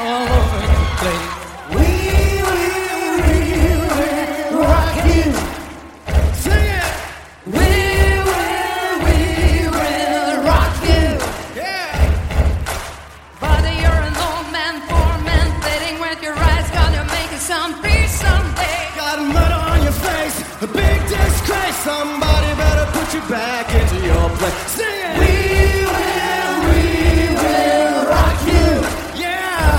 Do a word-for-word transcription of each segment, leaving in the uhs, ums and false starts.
all over the place. We will, we will rock you. Sing it. We will, we will rock you. Yeah. But you're an old man, tormenting with your eyes, gonna make it some peace someday. Got mud on your face, a big disgrace. Somebody better put you back into your place. Sing it. We will, we will rock you. Yeah.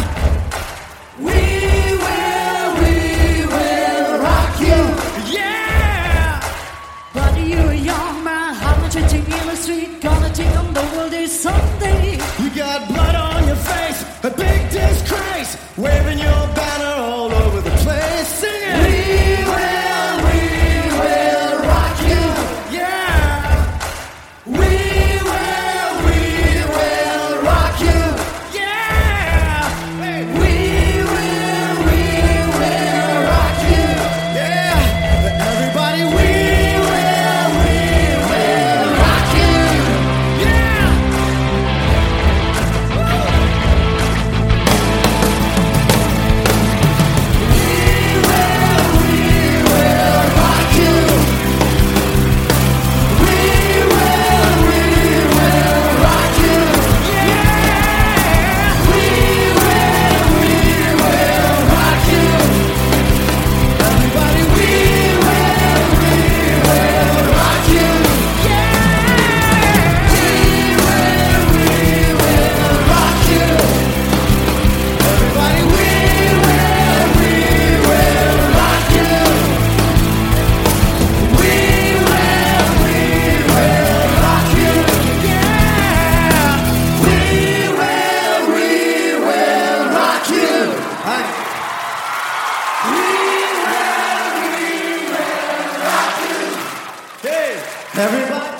We will, we will rock you. Yeah. But you're a young man, how much you take in the street, gonna take on the world this someday. You got blood on your face, a big disgrace, waving your banner all over the place. Sing it. We will, we will rock you. Yeah. We will, we will rock you. Yeah. Hey. We will, we will rock you. Yeah. Everybody, we will, we will rock you. Yeah. Everybody.